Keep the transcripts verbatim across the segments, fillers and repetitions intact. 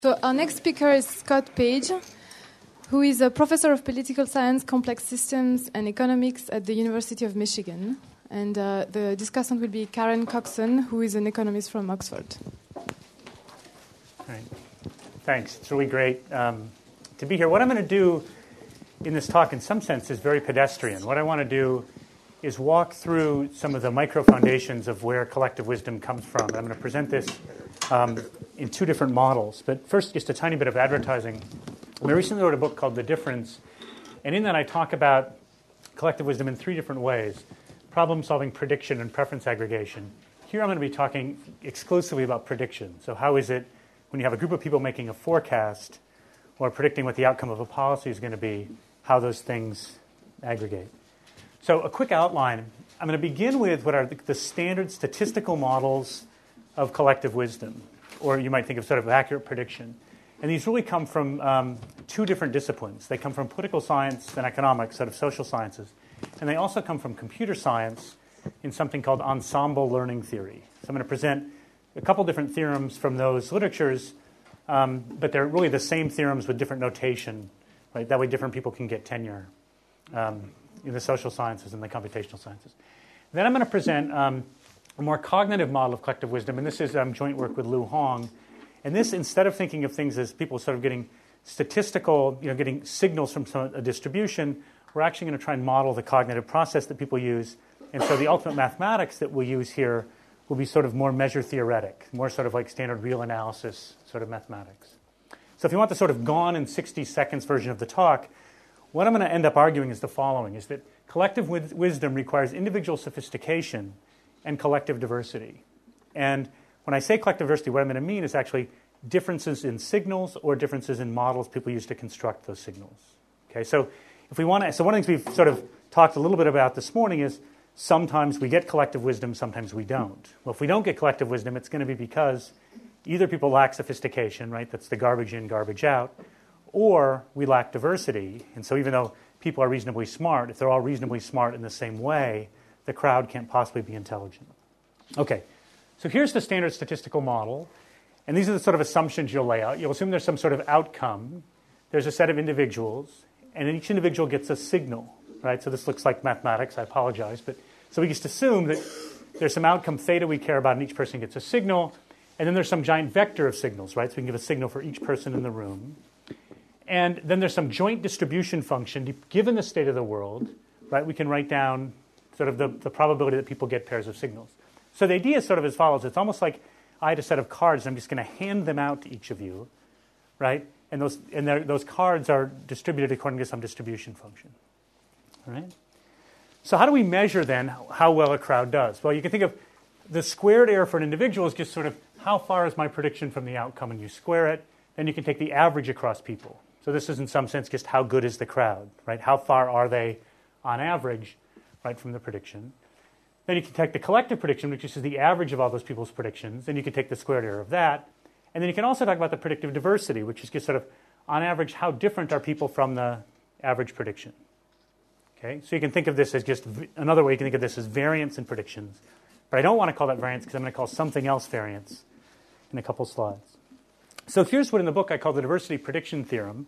So our next speaker is Scott Page, who is a professor of political science, complex systems, and economics at the University of Michigan. And uh, the discussant will be Karen Coxon, who is an economist from Oxford. All right. Thanks. It's really great um, to be here. What I'm going to do in this talk, in some sense, is very pedestrian. What I want to do is walk through some of the micro foundations of where collective wisdom comes from. And I'm going to present this um, in two different models. But first, just a tiny bit of advertising. I recently wrote a book called The Difference, and in that I talk about collective wisdom in three different ways: problem-solving, prediction, and preference aggregation. Here I'm going to be talking exclusively about prediction. So how is it when you have a group of people making a forecast or predicting what the outcome of a policy is going to be, how those things aggregate. So a quick outline. I'm going to begin with what are the standard statistical models of collective wisdom, or you might think of sort of accurate prediction. And these really come from um, two different disciplines. They come from political science and economics, sort of social sciences. And they also come from computer science in something called ensemble learning theory. So I'm going to present a couple different theorems from those literatures, um, but they're really the same theorems with different notation. Right? That way different people can get tenure um, in the social sciences and the computational sciences. Then I'm going to present um, a more cognitive model of collective wisdom, and this is um, joint work with Liu Hong. And this, instead of thinking of things as people sort of getting statistical, you know, getting signals from some, a distribution, we're actually going to try and model the cognitive process that people use. And so the ultimate mathematics that we'll use here will be sort of more measure theoretic, more sort of like standard real analysis sort of mathematics. So if you want the sort of gone in sixty seconds version of the talk, what I'm going to end up arguing is the following, is that collective wi- wisdom requires individual sophistication and collective diversity. And when I say collective diversity, what I'm going to mean is actually differences in signals or differences in models people use to construct those signals. Okay, so if we want to, so one of the things we've sort of talked a little bit about this morning is sometimes we get collective wisdom, sometimes we don't. Well, if we don't get collective wisdom, it's going to be because either people lack sophistication, right? That's the garbage in, garbage out, or we lack diversity. And so even though people are reasonably smart, if they're all reasonably smart in the same way, the crowd can't possibly be intelligent. Okay. So here's the standard statistical model, and these are the sort of assumptions you'll lay out. You'll assume there's some sort of outcome. There's a set of individuals, and each individual gets a signal, right? So this looks like mathematics. I apologize. but So we just assume that there's some outcome theta we care about, and each person gets a signal, and then there's some giant vector of signals, right? So we can give a signal for each person in the room. And then there's some joint distribution function. Given the state of the world, right, we can write down sort of the, the probability that people get pairs of signals. So the idea is sort of as follows. It's almost like I had a set of cards, and I'm just going to hand them out to each of you, right? And those and those cards are distributed according to some distribution function. All right? So how do we measure, then, how well a crowd does? Well, you can think of the squared error for an individual as just sort of how far is my prediction from the outcome, and you square it. Then you can take the average across people. So this is, in some sense, just how good is the crowd, right? How far are they, on average, right, from the prediction? Then you can take the collective prediction, which is the average of all those people's predictions, and you can take the squared error of that. And then you can also talk about the predictive diversity, which is just sort of, on average, how different are people from the average prediction. Okay, so you can think of this as just, another way you can think of this as variance in predictions. But I don't want to call that variance because I'm going to call something else variance in a couple slides. So here's what in the book I call the diversity prediction theorem.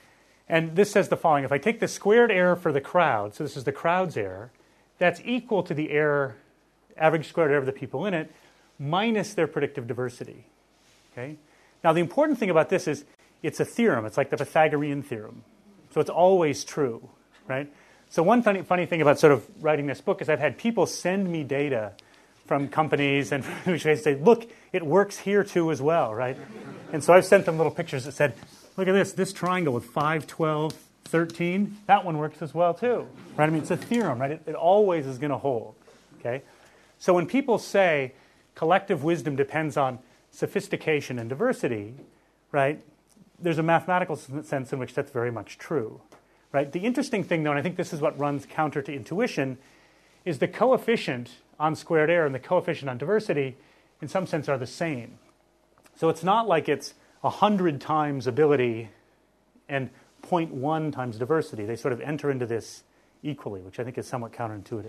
And this says the following. If I take the squared error for the crowd, so this is the crowd's error, that's equal to the error, average squared error of the people in it, minus their predictive diversity. Okay? Now, the important thing about this is it's a theorem. It's like the Pythagorean theorem. So it's always true, right? So one funny, funny thing about sort of writing this book is I've had people send me data from companies and which they say, look, it works here too as well, right? And so I've sent them little pictures that said, look at this, this triangle with five, twelve, thirteen, that one works as well too, right? I mean, it's a theorem, right? It, it always is going to hold, okay? So when people say collective wisdom depends on sophistication and diversity, right, there's a mathematical sense in which that's very much true, right? The interesting thing, though, and I think this is what runs counter to intuition, is the coefficient on squared error and the coefficient on diversity, in some sense, are the same. So it's not like it's one hundred times ability and zero point one times diversity. They sort of enter into this equally, which I think is somewhat counterintuitive.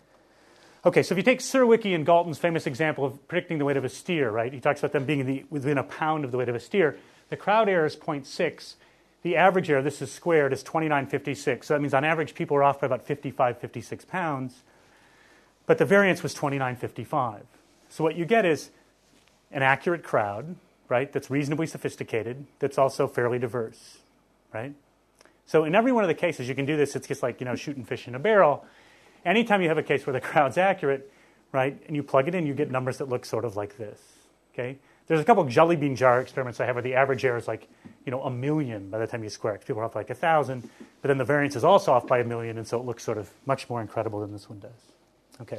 Okay, so if you take Surowiecki and Galton's famous example of predicting the weight of a steer, right? He talks about them being in the, within a pound of the weight of a steer. The crowd error is zero point six. The average error, this is squared, is twenty-nine fifty-six. So that means on average people are off by about fifty-five, fifty-six pounds. But the variance was twenty-nine fifty-five. So what you get is an accurate crowd, right, that's reasonably sophisticated, that's also fairly diverse, right? So in every one of the cases, you can do this. It's just like, you know, shooting fish in a barrel. Anytime you have a case where the crowd's accurate, right, and you plug it in, you get numbers that look sort of like this, okay? There's a couple of jelly bean jar experiments I have where the average error is like, you know, a million by the time you square it. People are off like a thousand, but then the variance is also off by a million, and so it looks sort of much more incredible than this one does. Okay.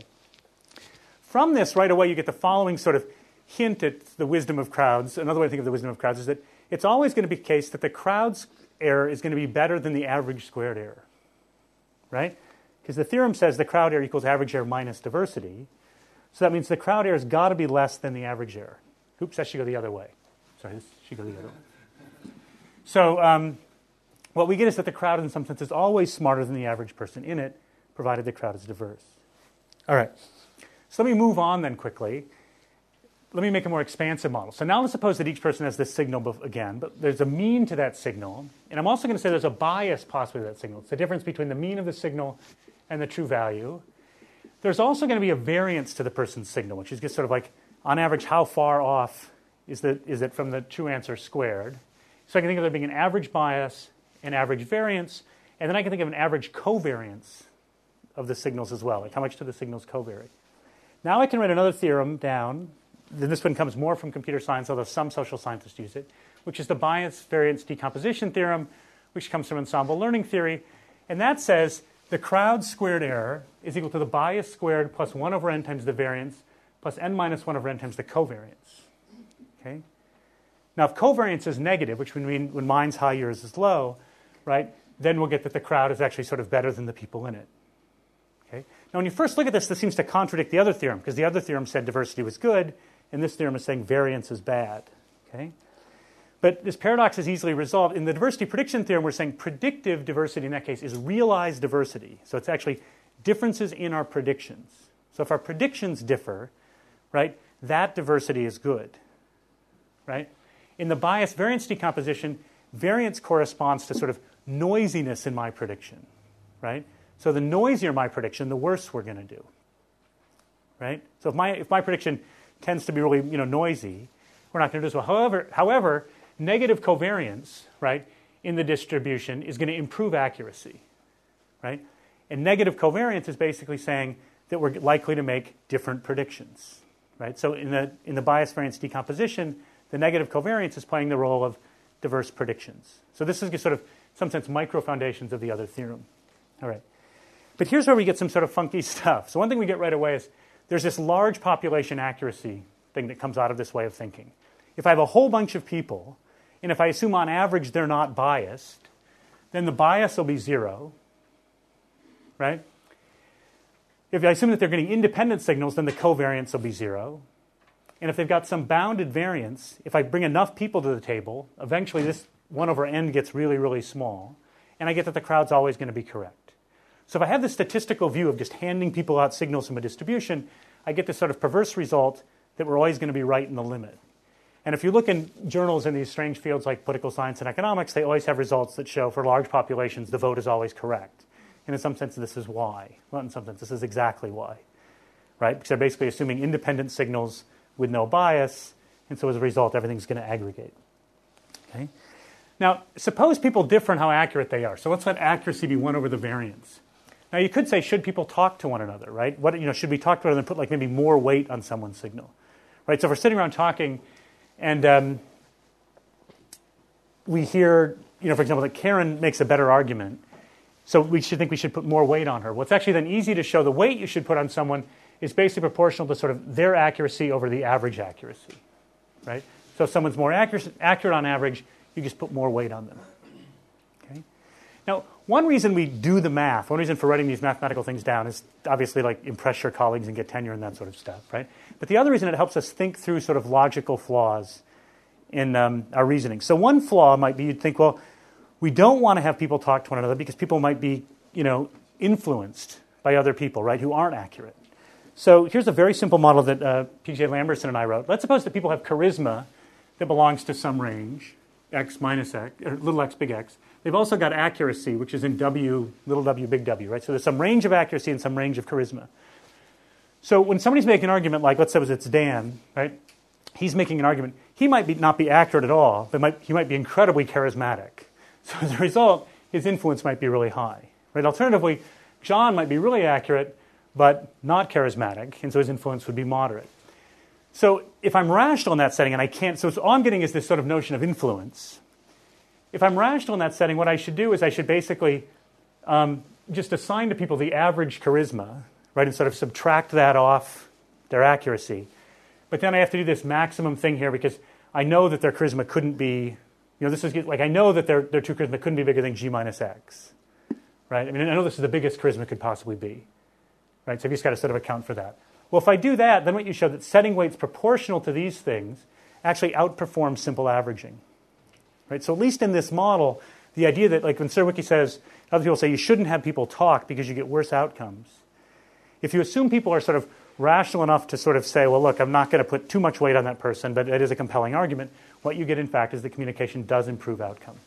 From this, right away, you get the following sort of hint at the wisdom of crowds. Another way to think of the wisdom of crowds is that it's always going to be the case that the crowd's error is going to be better than the average squared error, right? Because the theorem says the crowd error equals average error minus diversity. So that means the crowd error has got to be less than the average error. Oops, that should go the other way. Sorry, this should go the other way. So um, what we get is that the crowd, in some sense, is always smarter than the average person in it, provided the crowd is diverse. All right. So let me move on then quickly. Let me make a more expansive model. So now let's suppose that each person has this signal again, but there's a mean to that signal. And I'm also going to say there's a bias possibly to that signal. It's the difference between the mean of the signal and the true value. There's also going to be a variance to the person's signal, which is just sort of like, on average, how far off is, the, is it from the true answer squared? So I can think of there being an average bias, an average variance, and then I can think of an average covariance of the signals as well, like how much do the signals covary. Now I can write another theorem down. This one comes more from computer science, although some social scientists use it, which is the bias variance decomposition theorem, which comes from ensemble learning theory. And that says the crowd squared error is equal to the bias squared plus one over n times the variance plus n minus one over n times the covariance. Okay? Now, if covariance is negative, which would mean when mine's high, yours is low, right, then we'll get that the crowd is actually sort of better than the people in it. Okay? Now, when you first look at this, this seems to contradict the other theorem, because the other theorem said diversity was good, and this theorem is saying variance is bad. Okay? But this paradox is easily resolved. In the diversity prediction theorem, we're saying predictive diversity in that case is realized diversity. So it's actually differences in our predictions. So if our predictions differ, right, that diversity is good. Right? In the bias variance decomposition, variance corresponds to sort of noisiness in my prediction. Right? So the noisier my prediction, the worse we're going to do. Right? So if my if my prediction tends to be really, you know, noisy, we're not going to do as well. However, however, negative covariance, right, in the distribution is going to improve accuracy, right? And negative covariance is basically saying that we're likely to make different predictions, right? So in the in the bias variance decomposition, the negative covariance is playing the role of diverse predictions. So this is sort of, in some sense, micro foundations of the other theorem. All right. But here's where we get some sort of funky stuff. So one thing we get right away is there's this large population accuracy thing that comes out of this way of thinking. If I have a whole bunch of people, and if I assume on average they're not biased, then the bias will be zero, right? If I assume that they're getting independent signals, then the covariance will be zero. And if they've got some bounded variance, if I bring enough people to the table, eventually this one over n gets really, really small, and I get that the crowd's always going to be correct. So if I have this statistical view of just handing people out signals from a distribution, I get this sort of perverse result that we're always going to be right in the limit. And if you look in journals in these strange fields like political science and economics, they always have results that show for large populations the vote is always correct. And in some sense, this is why. Well, in some sense, this is exactly why. Right? Because they're basically assuming independent signals with no bias, and so as a result, everything's going to aggregate. Okay? Now, suppose people differ in how accurate they are. So let's let accuracy be one over the variance. Now, you could say, should people talk to one another, right? What, you know, should we talk to one another and put like maybe more weight on someone's signal, right? So if we're sitting around talking, and um, we hear, you know, for example, that Karen makes a better argument, so we should think we should put more weight on her. Well, it's actually then easy to show the weight you should put on someone is basically proportional to sort of their accuracy over the average accuracy, right? So if someone's more accurate, accurate on average, you just put more weight on them. Okay. Now, one reason we do the math, one reason for writing these mathematical things down is obviously like impress your colleagues and get tenure and that sort of stuff, right? But the other reason it helps us think through sort of logical flaws in um, our reasoning. So one flaw might be you'd think, well, we don't want to have people talk to one another because people might be, you know, influenced by other people, right, who aren't accurate. So here's a very simple model that uh, P J Lamberson and I wrote. Let's suppose that people have charisma that belongs to some range, x minus x, or little x big X. They've also got accuracy, which is in W, little w big W, right? So there's some range of accuracy and some range of charisma. So when somebody's making an argument like, let's say it's Dan, right? He's making an argument. He might be, not be accurate at all, but might, he might be incredibly charismatic. So as a result, his influence might be really high, right? Alternatively, John might be really accurate, but not charismatic, and so his influence would be moderate. So if I'm rational in that setting, and I can't, so all I'm getting is this sort of notion of influence. If I'm rational in that setting, what I should do is I should basically um, just assign to people the average charisma, right, and sort of subtract that off their accuracy. But then I have to do this maximum thing here because I know that their charisma couldn't be, you know, this is like I know that their, their true charisma couldn't be bigger than G minus X, right? I mean, I know this is the biggest charisma could possibly be, right? So I've just got to sort of account for that. Well, if I do that, then what you show that setting weights proportional to these things actually outperform simple averaging. Right? So at least in this model, the idea that, like when Surowiecki says, other people say you shouldn't have people talk because you get worse outcomes. If you assume people are sort of rational enough to sort of say, well, look, I'm not going to put too much weight on that person, but it is a compelling argument, what you get, in fact, is the communication does improve outcomes.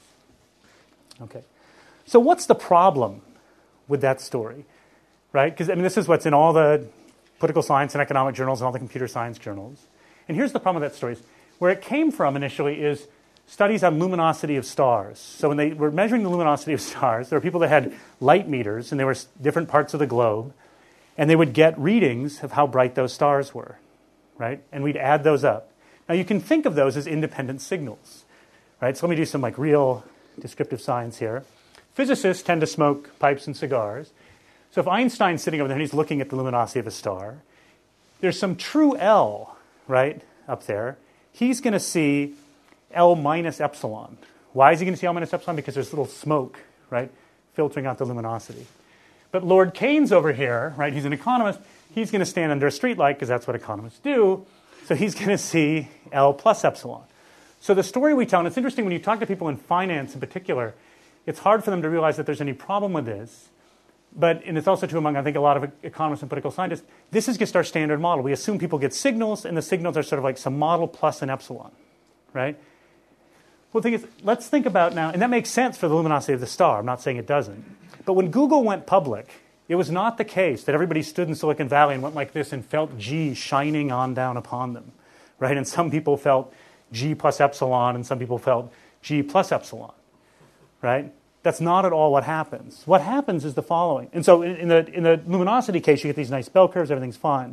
Okay. So what's the problem with that story? Right? Because, I mean, this is what's in all the political science and economic journals and all the computer science journals. And here's the problem with that story. Where it came from initially is studies on luminosity of stars. So when they were measuring the luminosity of stars, there were people that had light meters, and they were different parts of the globe, and they would get readings of how bright those stars were, right? And we'd add those up. Now you can think of those as independent signals, right? So let me do some like real descriptive science here. Physicists tend to smoke pipes and cigars. So if Einstein's sitting over there and he's looking at the luminosity of a star, there's some true L, right, up there. He's going to see L minus epsilon. Why is he going to see L minus epsilon? Because there's little smoke, right, filtering out the luminosity. But Lord Keynes over here, right, he's an economist, he's going to stand under a streetlight because that's what economists do. So he's going to see L plus epsilon. So the story we tell, and it's interesting when you talk to people in finance in particular, it's hard for them to realize that there's any problem with this. But, and it's also true among, I think, a lot of economists and political scientists, this is just our standard model. We assume people get signals, and the signals are sort of like some model plus an epsilon, right? Well, the thing is, let's think about now, and that makes sense for the luminosity of the star. I'm not saying it doesn't. But when Google went public, it was not the case that everybody stood in Silicon Valley and went like this and felt G shining on down upon them, right? And some people felt G plus epsilon, and some people felt G plus epsilon, right? That's not at all what happens. What happens is the following. And so in the, in the luminosity case, you get these nice bell curves, everything's fine.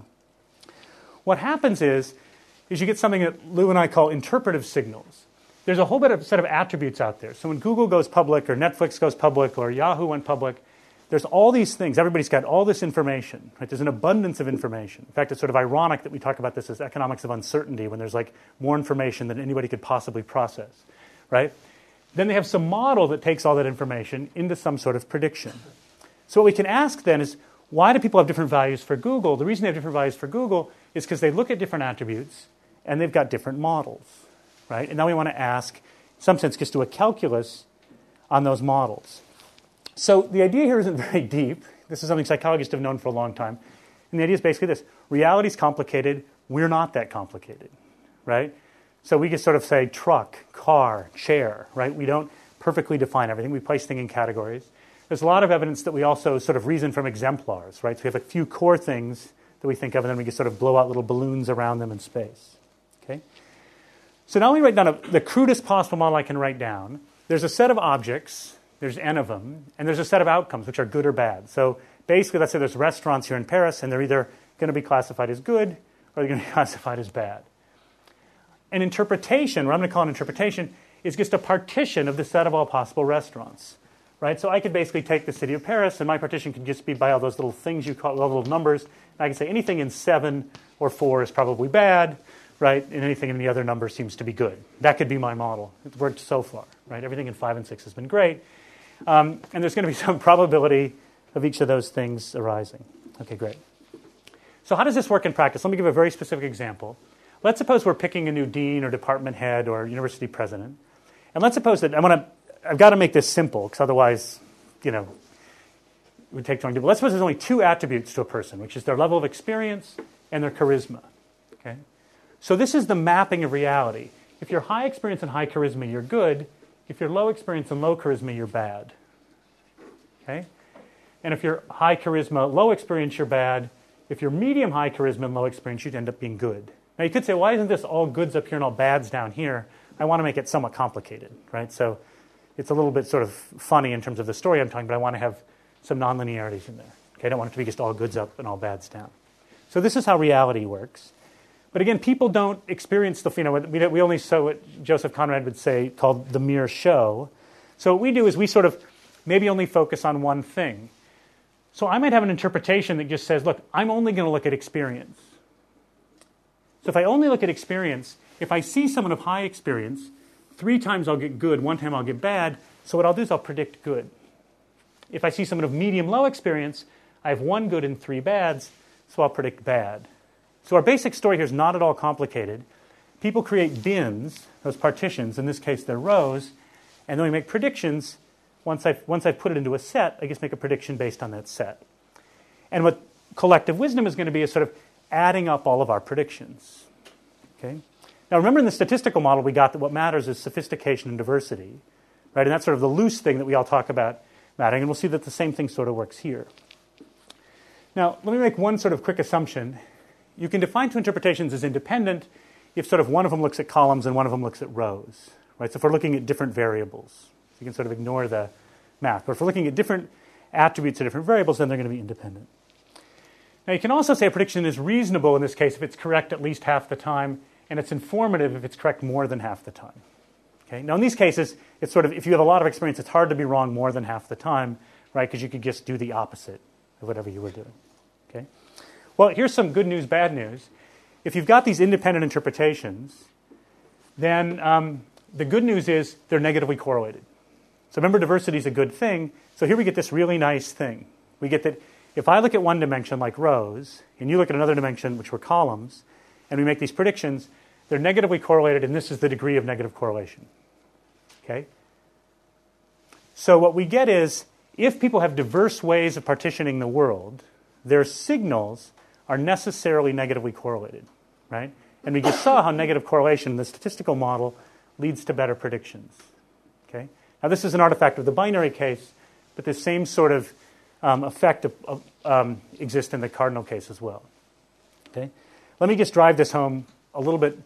What happens is, is you get something that Lou and I call interpretive signals. There's a whole bit of set of attributes out there. So when Google goes public, or Netflix goes public, or Yahoo went public, there's all these things. Everybody's got all this information. Right? There's an abundance of information. In fact, it's sort of ironic that we talk about this as economics of uncertainty when there's like more information than anybody could possibly process, right? Then they have some model that takes all that information into some sort of prediction. So what we can ask then is, why do people have different values for Google? The reason they have different values for Google is because they look at different attributes and they've got different models, right? And now we want to ask, in some sense, just do a calculus on those models. So the idea here isn't very deep. This is something psychologists have known for a long time. And the idea is basically this. Reality is complicated. We're not that complicated, right? So we just sort of say truck, car, chair, right? We don't perfectly define everything. We place things in categories. There's a lot of evidence that we also sort of reason from exemplars, right? So we have a few core things that we think of, and then we just sort of blow out little balloons around them in space, okay? So now we write down a, the crudest possible model I can write down. There's a set of objects, there's n of them, and there's a set of outcomes, which are good or bad. So basically, let's say there's restaurants here in Paris, and they're either going to be classified as good or they're going to be classified as bad. An interpretation, what I'm going to call an interpretation, is just a partition of the set of all possible restaurants, right? So I could basically take the city of Paris, and my partition could just be by all those little things you call, all the little numbers. And I can say anything in seven or four is probably bad, right? And anything in the other number seems to be good. That could be my model. It's worked so far, right? Everything in five and six has been great. Um, and there's going to be some probability of each of those things arising. Okay, great. So how does this work in practice? Let me give a very specific example. Let's suppose we're picking a new dean or department head or university president. And let's suppose that I want to, I've got to make this simple because otherwise, you know, it would take too long to do. But let's suppose there's only two attributes to a person, which is their level of experience and their charisma. Okay? So this is the mapping of reality. if you're high experience and high charisma, you're good. If you're low experience and low charisma, you're bad. Okay? And if you're high charisma, low experience, you're bad. If you're medium high charisma and low experience, you'd end up being good. Now you could say, why isn't this all goods up here and all bads down here? I want to make it somewhat complicated, right? So it's a little bit sort of funny in terms of the story I'm talking, but I want to have some nonlinearities in there. Okay, I don't want it to be just all goods up and all bads down. So this is how reality works. But again, people don't experience the, you know, we, we only saw what Joseph Conrad would say called the mere show. So what we do is we sort of maybe only focus on one thing. So I might have an interpretation that just says, look, I'm only going to look at experience. So if I only look at experience, if I see someone of high experience, three times I'll get good, one time I'll get bad. So what I'll do is I'll predict good. If I see someone of medium-low experience, I have one good and three bads, so I'll predict bad. So our basic story here is not at all complicated. People create bins, those partitions, in this case they're rows, and then we make predictions. Once I've, once I've put it into a set, I just make a prediction based on that set. And what collective wisdom is going to be is sort of adding up all of our predictions. Okay? Now remember in the statistical model we got that what matters is sophistication and diversity. Right? And that's sort of the loose thing that we all talk about mattering, and we'll see that the same thing sort of works here. Now let me make one sort of quick assumption. You can define two interpretations as independent if sort of one of them looks at columns and one of them looks at rows. Right? So if we're looking at different variables, so you can sort of ignore the math. But if we're looking at different attributes of different variables, then they're going to be independent. Now you can also say a prediction is reasonable in this case if it's correct at least half the time, and it's informative if it's correct more than half the time. Okay? Now in these cases, it's sort of, if you have a lot of experience, it's hard to be wrong more than half the time, right? Because you could just do the opposite of whatever you were doing. Okay? Well, here's some good news, bad news. If you've got these independent interpretations, then um, the good news is they're negatively correlated. So remember, diversity is a good thing. So here we get this really nice thing. We get that if I look at one dimension like rows, and you look at another dimension, which were columns, and we make these predictions, they're negatively correlated, and this is the degree of negative correlation. Okay? So what we get is, if people have diverse ways of partitioning the world, their signals are necessarily negatively correlated, right? And we just saw how negative correlation in the statistical model leads to better predictions. Okay? Now this is an artifact of the binary case, but the same sort of um, effect of, of, um, exists in the cardinal case as well. Okay? Let me just drive this home a little bit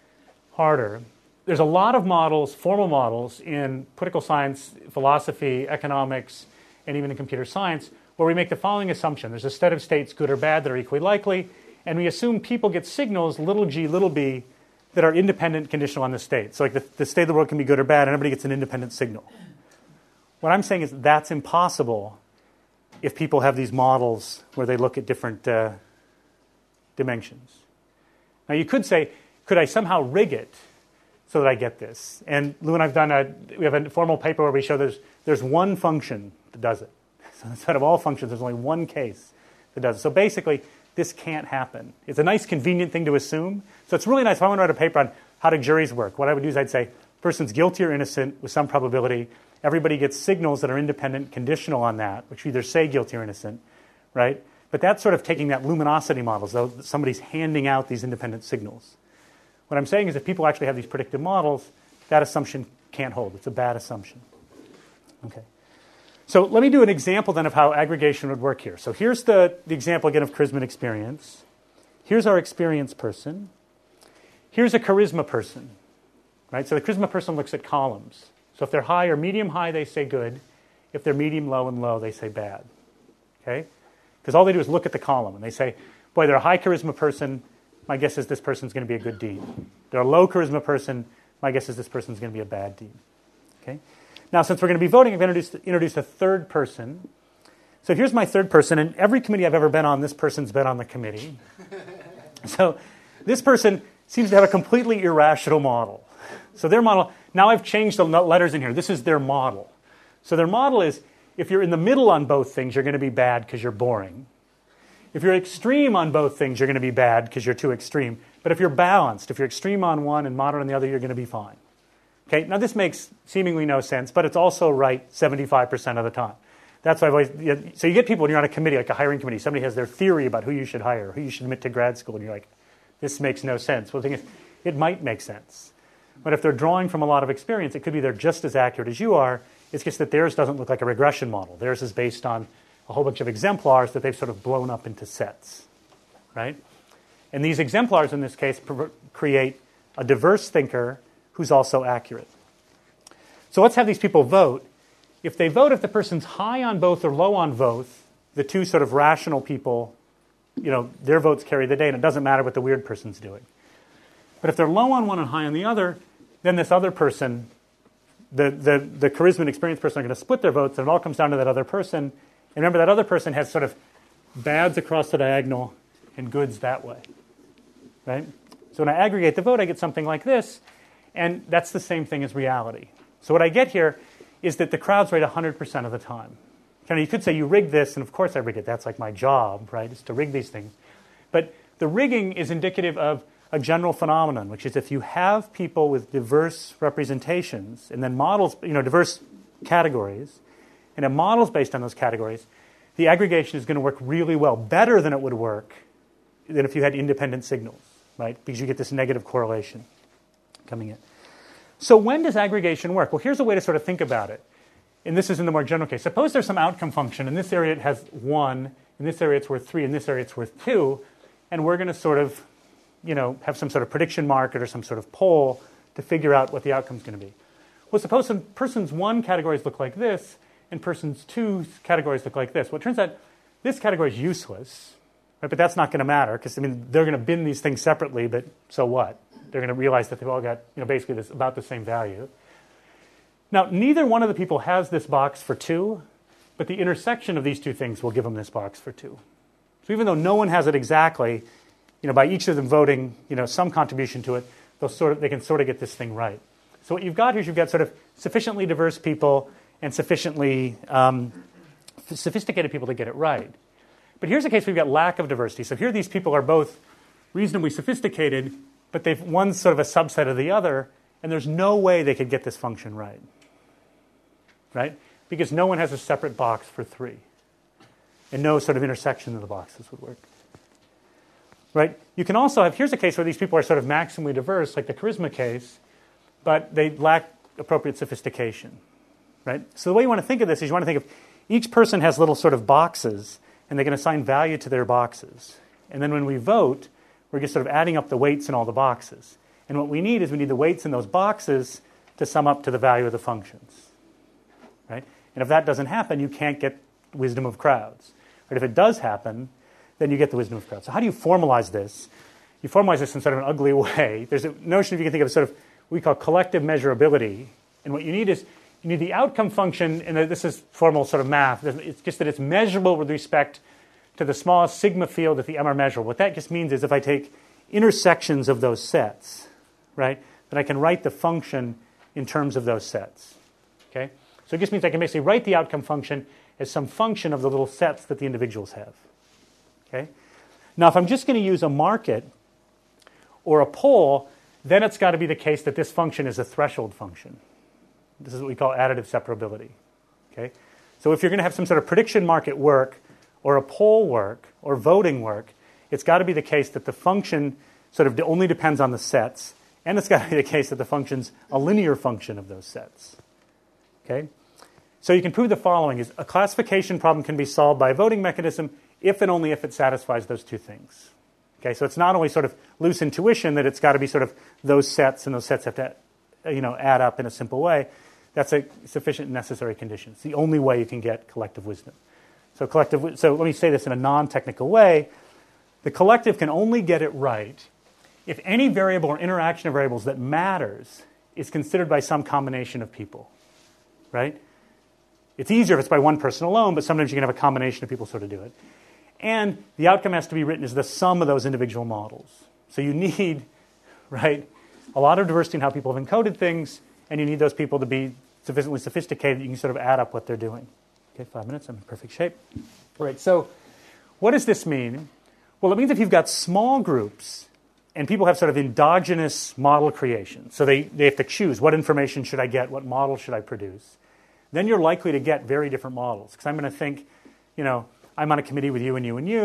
harder. There's a lot of models, formal models, in political science, philosophy, economics, and even in computer science, where we make the following assumption. There's a set of states, good or bad, that are equally likely, and we assume people get signals, little g, little b, that are independent conditional on the state. So like the, the state of the world can be good or bad, and everybody gets an independent signal. What I'm saying is that's impossible if people have these models where they look at different uh, dimensions. Now you could say, could I somehow rig it so that I get this? And Lou and I've done a, we have a formal paper where we show there's, there's one function that does it. So instead of all functions, there's only one case that does it. So basically, this can't happen. It's a nice, convenient thing to assume. So it's really nice. If I want to write a paper on how do juries work, what I would do is I'd say, person's guilty or innocent with some probability. Everybody gets signals that are independent, conditional on that, which either say guilty or innocent, right? But that's sort of taking that luminosity model, so somebody's handing out these independent signals. What I'm saying is if people actually have these predictive models, that assumption can't hold. It's a bad assumption. Okay. So let me do an example then of how aggregation would work here. So here's the, the example again of charisma and experience. Here's our experience person. Here's a charisma person. Right? So the charisma person looks at columns. So if they're high or medium high, they say good. If they're medium low and low, they say bad. Okay? Because all they do is look at the column and they say, boy, they're a high charisma person. My guess is this person's going to be a good deed. They're a low charisma person. My guess is this person's going to be a bad deed. Okay? Now, since we're going to be voting, I've introduced, introduced a third person. So here's my third person. And every committee I've ever been on, this person's been on the committee. So this person seems to have a completely irrational model. So their model, now I've changed the letters in here. This is their model. So their model is, if you're in the middle on both things, you're going to be bad because you're boring. If you're extreme on both things, you're going to be bad because you're too extreme. But if you're balanced, if you're extreme on one and moderate on the other, you're going to be fine. Okay, now this makes seemingly no sense, but it's also right seventy-five percent of the time. That's why I've always, you know, so you get people when you're on a committee, like a hiring committee, somebody has their theory about who you should hire, who you should admit to grad school, and you're like, this makes no sense. Well, the thing is, it might make sense. But if they're drawing from a lot of experience, it could be they're just as accurate as you are. It's just that theirs doesn't look like a regression model. Theirs is based on a whole bunch of exemplars that they've sort of blown up into sets, right? And these exemplars, in this case, pr- create a diverse thinker who's also accurate. So let's have these people vote. If they vote, if the person's high on both or low on both, the two sort of rational people, you know, their votes carry the day, and it doesn't matter what the weird person's doing. But if they're low on one and high on the other, then this other person, the, the, the charisma and experienced person are going to split their votes, and it all comes down to that other person. And remember, that other person has sort of bads across the diagonal and goods that way, right? So when I aggregate the vote, I get something like this, and that's the same thing as reality. So what I get here is that the crowd's right one hundred percent of the time. Kind of, you could say you rigged this, and of course I rig it. That's like my job, right, is to rig these things. But the rigging is indicative of a general phenomenon, which is if you have people with diverse representations and then models, you know, diverse categories, and have models based on those categories, the aggregation is going to work really well, better than it would work than if you had independent signals, right? Because you get this negative correlation coming in. So when does aggregation work? Well, here's a way to sort of think about it. And this is in the more general case. Suppose there's some outcome function. In this area it has one. In this area it's worth three. In this area it's worth two. And we're going to sort of, you know, have some sort of prediction market or some sort of poll to figure out what the outcome's going to be. Well, suppose some person's one categories look like this, and person's two categories look like this. Well, it turns out this category is useless, right? But that's not going to matter because, I mean, they're going to bin these things separately, but so what? They're going to realize that they've all got, you know, basically this, about the same value. Now, neither one of the people has this box for two, but the intersection of these two things will give them this box for two. So even though no one has it exactly, you know, by each of them voting, you know, some contribution to it, they'll sort of, they can sort of get this thing right. So what you've got here is you've got sort of sufficiently diverse people and sufficiently um, sophisticated people to get it right. But here's a case where we've got lack of diversity. So here these people are both reasonably sophisticated, but they've one's sort of a subset of the other, and there's no way they could get this function right. Right? Because no one has a separate box for three. And no sort of intersection of the boxes would work. Right? You can also have, here's a case where these people are sort of maximally diverse, like the charisma case, but they lack appropriate sophistication. Right? So the way you want to think of this is you want to think of each person has little sort of boxes, and they can assign value to their boxes. And then when we vote, we're just sort of adding up the weights in all the boxes. And what we need is we need the weights in those boxes to sum up to the value of the functions. Right? And if that doesn't happen, you can't get wisdom of crowds. But if it does happen, then you get the wisdom of crowds. So how do you formalize this? You formalize this in sort of an ugly way. There's a notion, if you can think of sort of what we call collective measurability. And what you need is you need the outcome function, and this is formal sort of math. It's just that it's measurable with respect to the smallest sigma field at the M R measurable. What that just means is if I take intersections of those sets, right, then I can write the function in terms of those sets. Okay? So it just means I can basically write the outcome function as some function of the little sets that the individuals have. Okay? Now, if I'm just going to use a market or a poll, then it's got to be the case that this function is a threshold function. This is what we call additive separability. Okay? So if you're going to have some sort of prediction market work or a poll work or voting work, it's got to be the case that the function sort of only depends on the sets, and it's got to be the case that the function's a linear function of those sets. Okay? So you can prove the following: is a classification problem can be solved by a voting mechanism if and only if it satisfies those two things. Okay, so it's not only sort of loose intuition that it's got to be sort of those sets, and those sets have to, you know, add up in a simple way. That's a sufficient and necessary condition. It's the only way you can get collective wisdom. So collective. So let me say this in a non-technical way: the collective can only get it right if any variable or interaction of variables that matters is considered by some combination of people. Right? It's easier if it's by one person alone, but sometimes you can have a combination of people sort of do it. And the outcome has to be written as the sum of those individual models. So you need, right, a lot of diversity in how people have encoded things, and you need those people to be sufficiently sophisticated that you can sort of add up what they're doing. Okay, five minutes, I'm in perfect shape. All right, so what does this mean? Well, it means if you've got small groups and people have sort of endogenous model creation, so they, they have to choose what information should I get, what model should I produce, then you're likely to get very different models. Because I'm going to think, you know, I'm on a committee with you and you and you,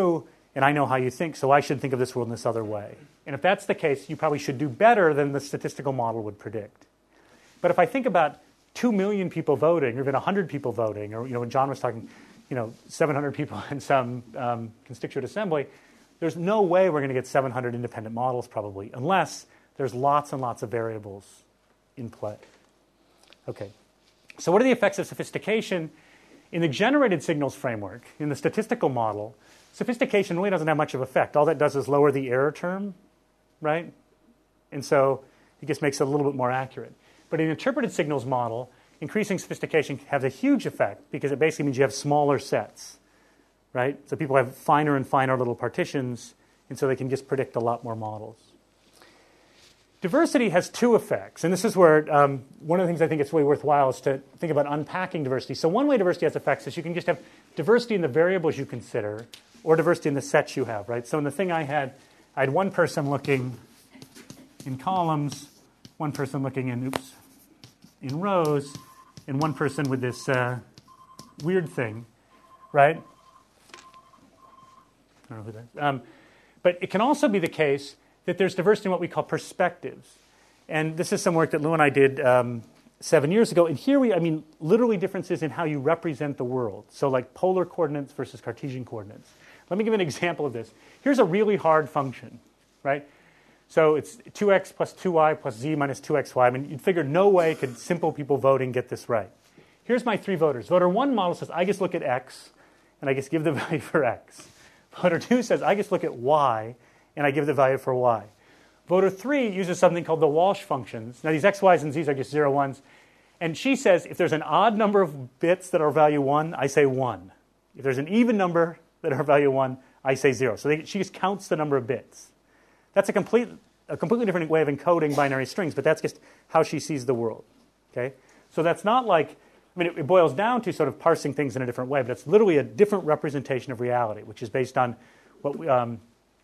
and I know how you think, so I should think of this world in this other way. And if that's the case, you probably should do better than the statistical model would predict. But if I think about two million people voting, or even one hundred people voting, or you know, when John was talking, you know, seven hundred people in some um, constituent assembly, there's no way we're going to get seven hundred independent models probably, unless there's lots and lots of variables in play. Okay, so what are the effects of sophistication? In the generated signals framework, in the statistical model, sophistication really doesn't have much of effect. All that does is lower the error term, right? And so it just makes it a little bit more accurate. But in an interpreted signals model, increasing sophistication has a huge effect because it basically means you have smaller sets, right? So people have finer and finer little partitions, and so they can just predict a lot more models. Diversity has two effects, and this is where um, one of the things I think it's really worthwhile is to think about unpacking diversity. So one way diversity has effects is you can just have diversity in the variables you consider, or diversity in the sets you have, right? So in the thing I had, I had one person looking in columns, one person looking in, oops, in rows, and one person with this uh, weird thing, right? I don't know who that is. Um, but it can also be the case that there's diversity in what we call perspectives. And this is some work that Lou and I did um, seven years ago. And here we, I mean, literally differences in how you represent the world. So like polar coordinates versus Cartesian coordinates. Let me give an example of this. Here's a really hard function, right? So it's two x plus two y plus z minus two x y. I mean, you'd figure no way could simple people voting get this right. Here's my three voters. Voter one model says, I just look at x, and I just give the value for x. Voter two says, I just look at y, and I give the value for y. Voter three uses something called the Walsh functions. Now, these x, y's, and z's are just zero, ones. And she says, if there's an odd number of bits that are value one, I say one. If there's an even number that are value one, I say zero. So they, she just counts the number of bits. That's a, complete, a completely different way of encoding binary strings, but that's just how she sees the world. Okay? So that's not like, I mean, it, it boils down to sort of parsing things in a different way, but it's literally a different representation of reality, which is based on what we, um,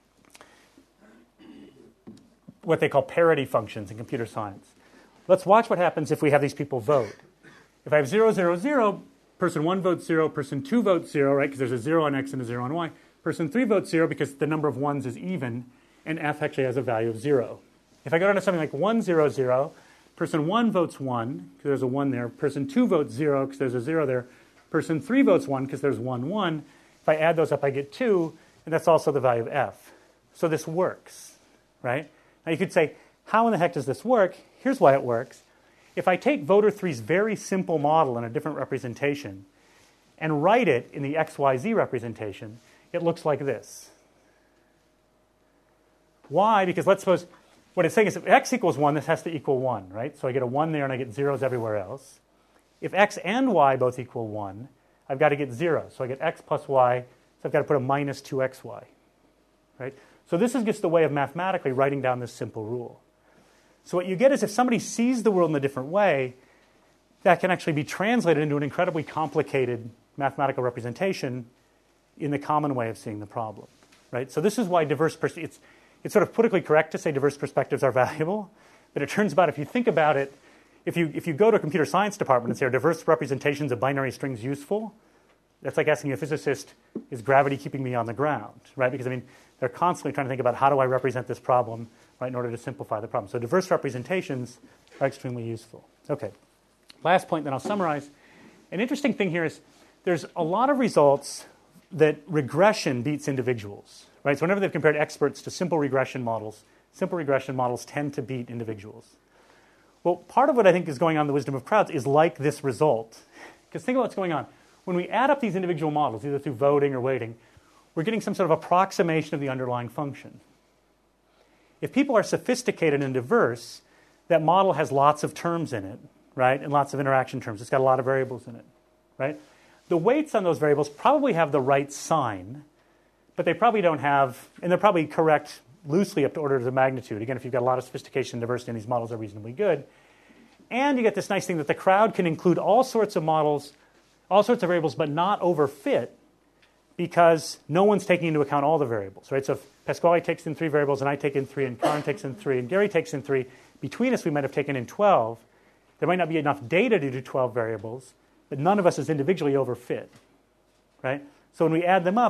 what they call parity functions in computer science. Let's watch what happens if we have these people vote. If I have zero, zero, zero, person one votes zero, person two votes zero, right, because there's a zero on x and a zero on y. Person three votes zero because the number of ones is even, and f actually has a value of zero. If I go down to something like one, zero, zero, person one votes one, because there's a one there. Person two votes zero, because there's a zero there. Person three votes one, because there's one, one. If I add those up, I get two, and that's also the value of f. So this works, right? Now you could say, how in the heck does this work? Here's why it works. If I take voter three's very simple model in a different representation and write it in the x, y, z representation, it looks like this. Why? Because let's suppose what it's saying is if x equals one, this has to equal one, right? So I get a one there and I get zeros everywhere else. If x and y both equal one, I've got to get zero. So I get x plus y, so I've got to put a minus two x y, right? So this is just the way of mathematically writing down this simple rule. So what you get is if somebody sees the world in a different way, that can actually be translated into an incredibly complicated mathematical representation in the common way of seeing the problem, right? So this is why diverse pers- it's it's sort of politically correct to say diverse perspectives are valuable, but it turns out if you think about it, if you if you go to a computer science department and say are diverse representations of binary strings useful, that's like asking a physicist, is gravity keeping me on the ground, right? Because I mean, they're constantly trying to think about how do I represent this problem, right, in order to simplify the problem. So diverse representations are extremely useful. Okay, last point, then I'll summarize. An interesting thing here is there's a lot of results that regression beats individuals, right? So whenever they've compared experts to simple regression models, simple regression models tend to beat individuals. Well, part of what I think is going on in the wisdom of crowds is like this result. Because think about what's going on. When we add up these individual models, either through voting or weighting, we're getting some sort of approximation of the underlying function. If people are sophisticated and diverse, that model has lots of terms in it, right, and lots of interaction terms. It's got a lot of variables in it, right? The weights on those variables probably have the right sign, but they probably don't have, and they're probably correct loosely up to orders of magnitude. Again, if you've got a lot of sophistication and diversity, and these models are reasonably good. And you get this nice thing that the crowd can include all sorts of models, all sorts of variables, but not overfit, because no one's taking into account all the variables, right? So if Pasquale takes in three variables, and I take in three, and Karin takes in three, and Gary takes in three, between us we might have taken in twelve. There might not be enough data to do twelve variables, but none of us is individually overfit, right? So when we add them up,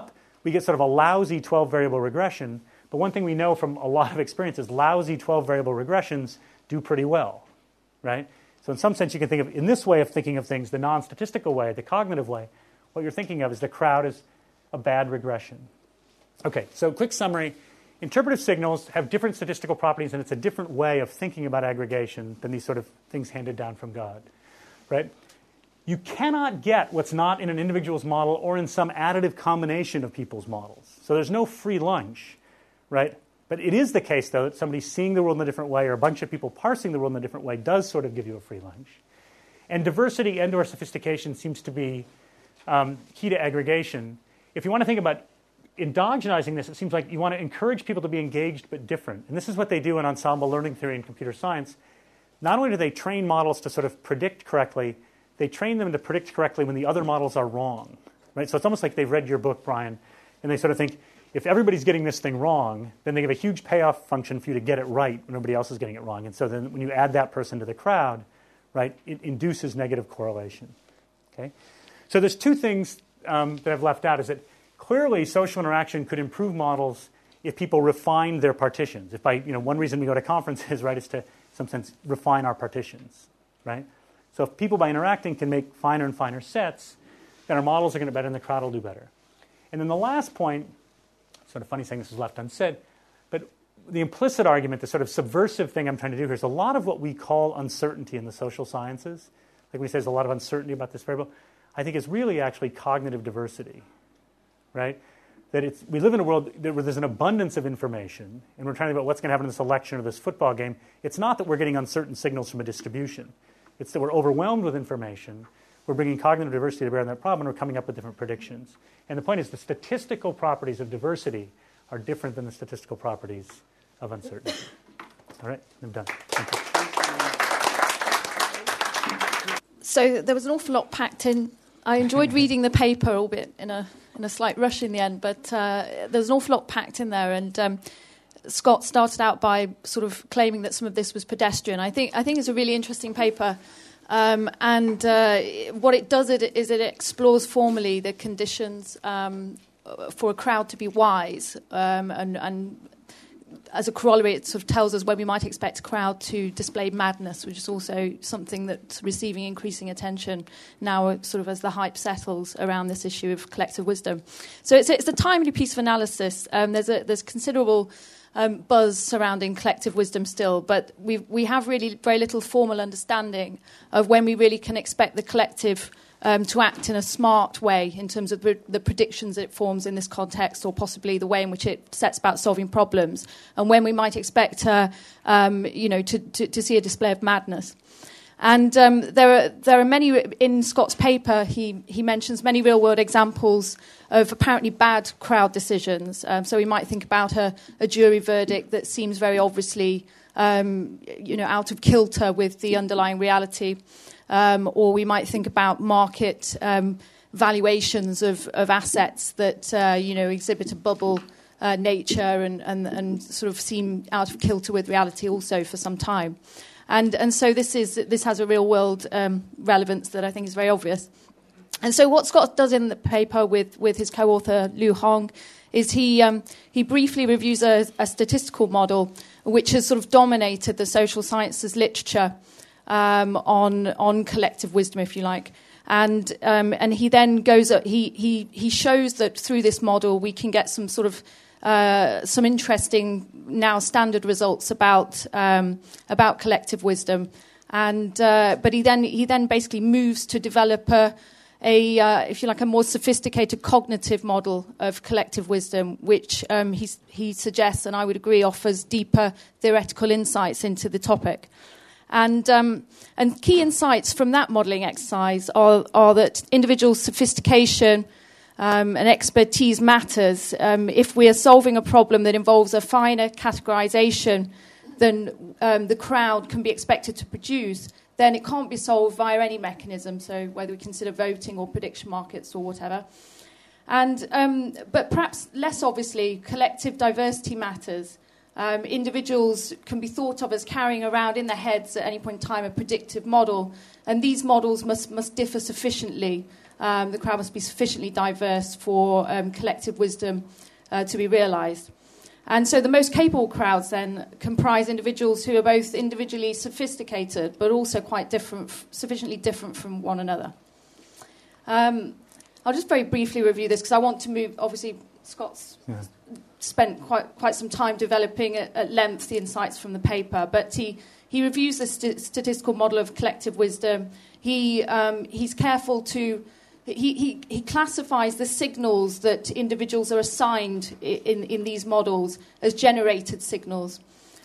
we get sort of a lousy twelve-variable regression. But one thing we know from a lot of experience is lousy twelve-variable regressions do pretty well, right? So in some sense, you can think of, in this way of thinking of things, the non-statistical way, the cognitive way, what you're thinking of is the crowd is a bad regression. Okay, so quick summary. Interpretive signals have different statistical properties, and it's a different way of thinking about aggregation than these sort of things handed down from God, right? You cannot get what's not in an individual's model or in some additive combination of people's models. So there's no free lunch, right? But it is the case, though, that somebody seeing the world in a different way or a bunch of people parsing the world in a different way does sort of give you a free lunch. And diversity and or sophistication seems to be um, key to aggregation. If you want to think about endogenizing this, it seems like you want to encourage people to be engaged but different. And this is what they do in ensemble learning theory and computer science. Not only do they train models to sort of predict correctly, they train them to predict correctly when the other models are wrong, right? So it's almost like they've read your book, Brian, and they sort of think, if everybody's getting this thing wrong, then they give a huge payoff function for you to get it right when everybody else is getting it wrong. And so then when you add that person to the crowd, right, it induces negative correlation. Okay? So there's two things um, that I've left out. Is that clearly social interaction could improve models if people refined their partitions. If by, you know, one reason we go to conferences, right, is to, in some sense, refine our partitions, right? So if people, by interacting, can make finer and finer sets, then our models are going to be better and the crowd will do better. And then the last point, sort of funny saying this is left unsaid, but the implicit argument, the sort of subversive thing I'm trying to do here is a lot of what we call uncertainty in the social sciences, like we say there's a lot of uncertainty about this variable, I think is really actually cognitive diversity, right? That it's, we live in a world where there's an abundance of information, and we're trying to think about what's going to happen in this election or this football game. It's not that we're getting uncertain signals from a distribution. It's that we're overwhelmed with information. We're bringing cognitive diversity to bear on that problem, and we're coming up with different predictions. And the point is the statistical properties of diversity are different than the statistical properties of uncertainty. All right, I'm done. Thank you. So there was an awful lot packed in. I enjoyed reading the paper, albeit in a in a slight rush in the end, but uh, there's an awful lot packed in there. And um, Scott started out by sort of claiming that some of this was pedestrian. I think I think it's a really interesting paper. Um, and uh, what it does it, is it explores formally the conditions um, for a crowd to be wise. Um, and, and as a corollary, it sort of tells us when we might expect a crowd to display madness, which is also something that's receiving increasing attention now, sort of as the hype settles around this issue of collective wisdom. So it's, it's a timely piece of analysis. Um, there's a, there's considerable Um, buzz surrounding collective wisdom still, but we we have really very little formal understanding of when we really can expect the collective um, to act in a smart way in terms of the, the predictions it forms in this context, or possibly the way in which it sets about solving problems, and when we might expect uh, um, you know to, to, to see a display of madness. And um, there are there are many in Scott's paper. He he mentions many real world examples of apparently bad crowd decisions. Um, so we might think about a, a jury verdict that seems very obviously um, you know out of kilter with the underlying reality, um, or we might think about market um, valuations of, of assets that uh, you know exhibit a bubble uh, nature and, and and sort of seem out of kilter with reality also for some time. And and so this is this has a real world um, relevance that I think is very obvious. And so what Scott does in the paper with, with his co-author Liu Hong is he um, he briefly reviews a, a statistical model which has sort of dominated the social sciences literature um, on on collective wisdom, if you like. And um, and he then goes he he he shows that through this model we can get some sort of Uh, some interesting now standard results about um, about collective wisdom, and uh, but he then he then basically moves to develop a, a uh, if you like a more sophisticated cognitive model of collective wisdom, which um, he he suggests, and I would agree, offers deeper theoretical insights into the topic. And um, and key insights from that modelling exercise are are that individual sophistication Um, and expertise matters. Um, if we are solving a problem that involves a finer categorization than um, the crowd can be expected to produce, then it can't be solved via any mechanism, so whether we consider voting or prediction markets or whatever. And um, but perhaps less obviously, collective diversity matters. Um, individuals can be thought of as carrying around in their heads at any point in time a predictive model, and these models must, must differ sufficiently. Um, the crowd must be sufficiently diverse for um, collective wisdom uh, to be realised. And so the most capable crowds then comprise individuals who are both individually sophisticated but also quite different, sufficiently different from one another. Um, I'll just very briefly review this because I want to move, obviously, Scott's yeah. spent quite quite some time developing at, at length the insights from the paper, but he, he reviews the st- statistical model of collective wisdom. He um, he's careful to he, he he classifies the signals that individuals are assigned in in these models as generated signals,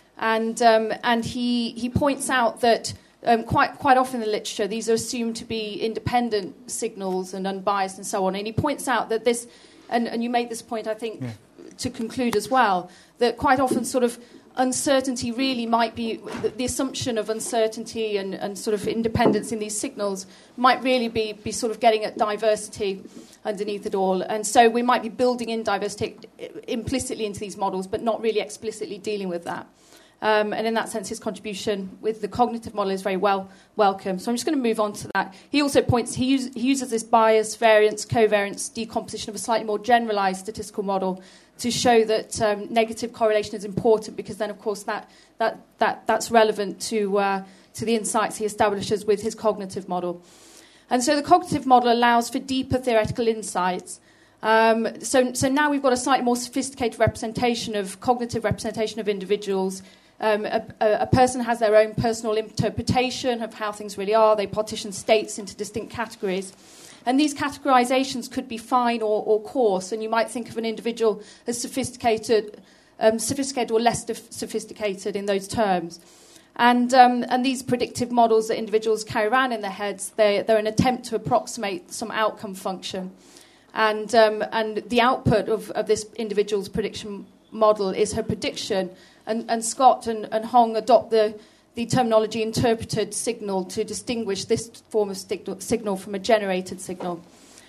and um, and he he points out that um, quite quite often in the literature these are assumed to be independent signals and unbiased and so on, and he points out that this. And, and you made this point, I think, yeah. to conclude as well, that quite often sort of uncertainty really might be, the, the assumption of uncertainty and, and sort of independence in these signals might really be, be sort of getting at diversity underneath it all. And so we might be building in diversity implicitly into these models, but not really explicitly dealing with that. Um, and in that sense, his contribution with the cognitive model is very well welcome. So I'm just going to move on to that. He also points, he, use, he uses this bias, variance, covariance decomposition of a slightly more generalized statistical model to show that um, negative correlation is important, because then, of course, that, that, that, that's relevant to, uh, to the insights he establishes with his cognitive model. And so the cognitive model allows for deeper theoretical insights. Um, so, so now we've got a slightly more sophisticated representation of cognitive representation of individuals. Um, a, a person has their own personal interpretation of how things really are. They partition states into distinct categories. And these categorizations could be fine or, or coarse, and you might think of an individual as sophisticated, um, sophisticated or less sophisticated in those terms. And, um, and these predictive models that individuals carry around in their heads, they, they're an attempt to approximate some outcome function. And, um, and the output of, of this individual's prediction model is her prediction. And, and Scott and, and Hong adopt the, the terminology interpreted signal to distinguish this form of signal, signal from a generated signal.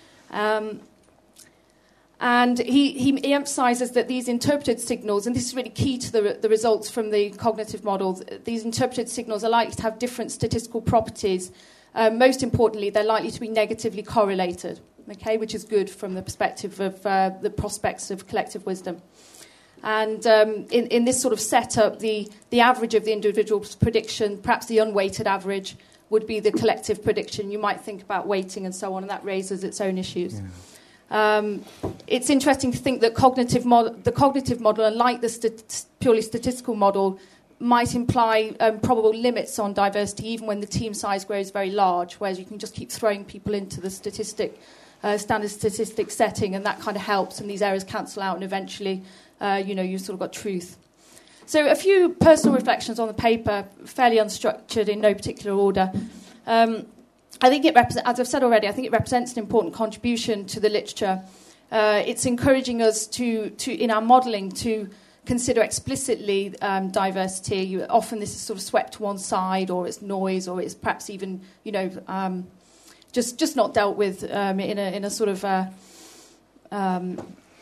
Um, and he, he, he emphasizes that these interpreted signals, and this is really key to the, the results from the cognitive models, these interpreted signals are likely to have different statistical properties. Uh, most importantly, they're likely to be negatively correlated, okay, which is good from the perspective of uh, the prospects of collective wisdom. And um, in, in this sort of setup, the, the average of the individual's prediction, perhaps the unweighted average, would be the collective prediction. You might think about weighting and so on, and that raises its own issues. Yeah. Um, it's interesting to think that cognitive mod- the cognitive model, unlike the st- purely statistical model, might imply um, probable limits on diversity, even when the team size grows very large, whereas you can just keep throwing people into the statistic, uh, standard statistic setting, and that kind of helps, and these errors cancel out, and eventually... Uh, you know, you've sort of got truth. So a few personal reflections on the paper, fairly unstructured in no particular order. Um, I think it represents, as I've said already, I think it represents an important contribution to the literature. Uh, it's encouraging us to, to, in our modelling, to consider explicitly um, diversity. You, often this is sort of swept to one side, or it's noise, or it's perhaps even, you know, um, just just not dealt with um, in a in a sort of uh, um,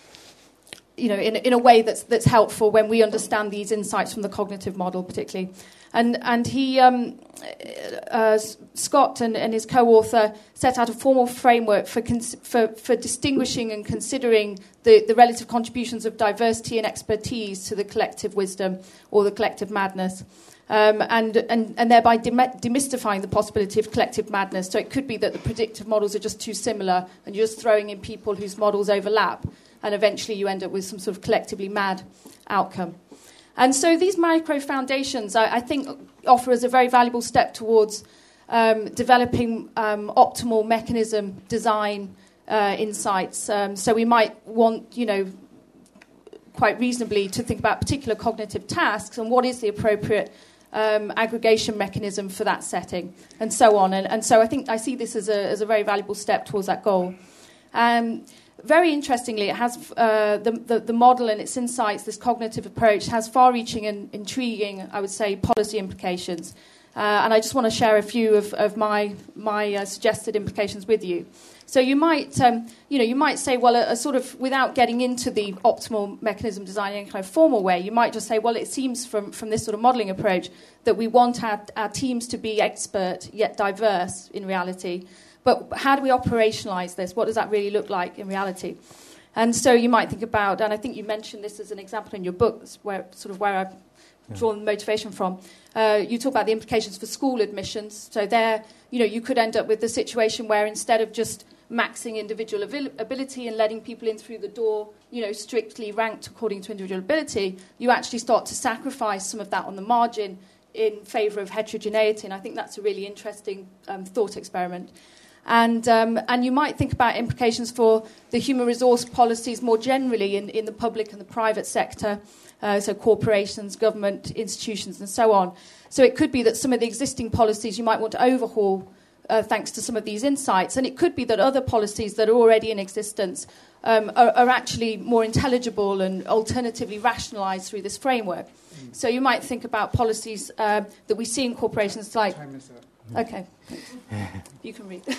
you know, in, in a way that's that's helpful when we understand these insights from the cognitive model, particularly. And and he, um, uh, Scott and, and his co-author set out a formal framework for cons- for, for distinguishing and considering the, the relative contributions of diversity and expertise to the collective wisdom or the collective madness. Um, and, and, and thereby dem- demystifying the possibility of collective madness. So it could be that the predictive models are just too similar, and you're just throwing in people whose models overlap, and eventually you end up with some sort of collectively mad outcome. And so these micro foundations, I, I think, offer us a very valuable step towards um, developing um, optimal mechanism design uh, insights. Um, so we might want, you know, quite reasonably to think about particular cognitive tasks and what is the appropriate um, aggregation mechanism for that setting, and so on. And, and so I think I see this as a, as a very valuable step towards that goal. Um, Very interestingly, it has uh, the, the, the model and its insights, this cognitive approach, has far-reaching and intriguing, I would say, policy implications. Uh, and I just want to share a few of, of my, my uh, suggested implications with you. So you might, um, you know, you might say, well, a, a sort of, without getting into the optimal mechanism design in a kind of formal way, you might just say, well, it seems from, from this sort of modelling approach that we want our, our teams to be expert yet diverse in reality. But how do we operationalise this? What does that really look like in reality? And so you might think about, and I think you mentioned this as an example in your book, where sort of where I've drawn the motivation from. Uh, you talk about the implications for school admissions. So there, you know, you could end up with the situation where instead of just maxing individual abil- ability and letting people in through the door, you know, strictly ranked according to individual ability, you actually start to sacrifice some of that on the margin in favour of heterogeneity. And I think that's a really interesting um, thought experiment. And um, and you might think about implications for the human resource policies more generally in, in the public and the private sector, uh, so corporations, government, institutions, and so on. So it could be that some of the existing policies you might want to overhaul uh, thanks to some of these insights, and it could be that other policies that are already in existence um, are, are actually more intelligible and alternatively rationalised through this framework. Mm. So you might think about policies uh, that we see in corporations like... Time is up. Okay, you can read.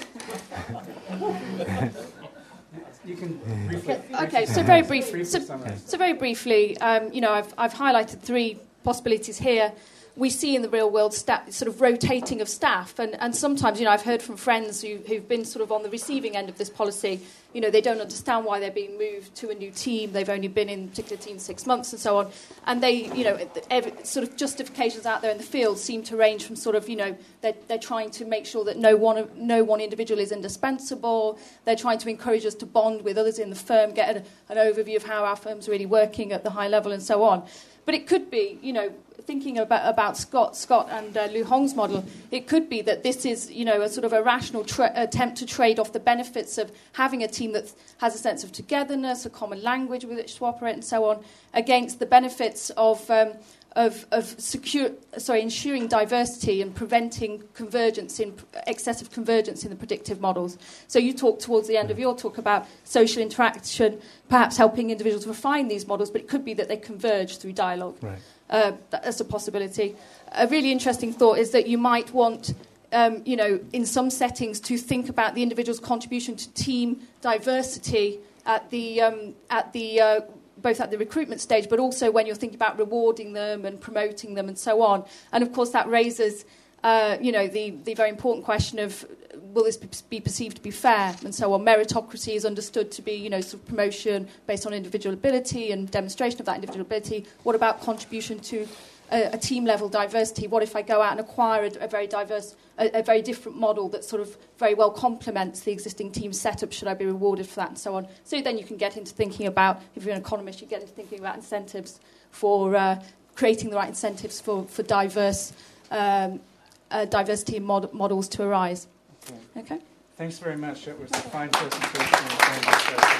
You can briefly. Okay, so very briefly. So, summarize. so very briefly, um, you know, I've I've highlighted three possibilities here. We see in the real world sta- sort of rotating of staff, and, and sometimes, you know, I've heard from friends who, who've been sort of on the receiving end of this policy. You know, they don't understand why they're being moved to a new team. They've only been in a particular team six months and so on. And they, you know, every, sort of justifications out there in the field seem to range from sort of, you know, they're, they're trying to make sure that no one no one individual is indispensable. They're trying to encourage us to bond with others in the firm, get an, an overview of how our firm's really working at the high level and so on. But it could be, you know, thinking about, about Scott, Scott and uh, Lu Hong's model, it could be that this is, you know, a sort of a rational tra- attempt to trade off the benefits of having a team that has a sense of togetherness, a common language with which to operate, and so on, against the benefits of um, of, of secure, sorry, ensuring diversity and preventing convergence in excessive convergence in the predictive models. So you talked towards the end of your talk about social interaction, perhaps helping individuals refine these models, but it could be that they converge through dialogue. Right. Uh, that's a possibility. A really interesting thought is that you might want, um, you know, in some settings to think about the individual's contribution to team diversity at the um, at the uh, both at the recruitment stage, but also when you're thinking about rewarding them and promoting them and so on. And of course, that raises, uh, you know, the the very important question of will this be perceived to be fair and so on. Meritocracy is understood to be, you know, sort of promotion based on individual ability and demonstration of that individual ability. What about contribution to a, a team-level diversity? What if I go out and acquire a, a very diverse, a, a very different model that sort of very well complements the existing team setup? Should I be rewarded for that and so on? So then you can get into thinking about, if you're an economist, you get into thinking about incentives for uh, creating the right incentives for, for diverse um, uh, diversity in mod- models to arise. Okay. Okay. Thanks very much. That was a fine presentation. And fine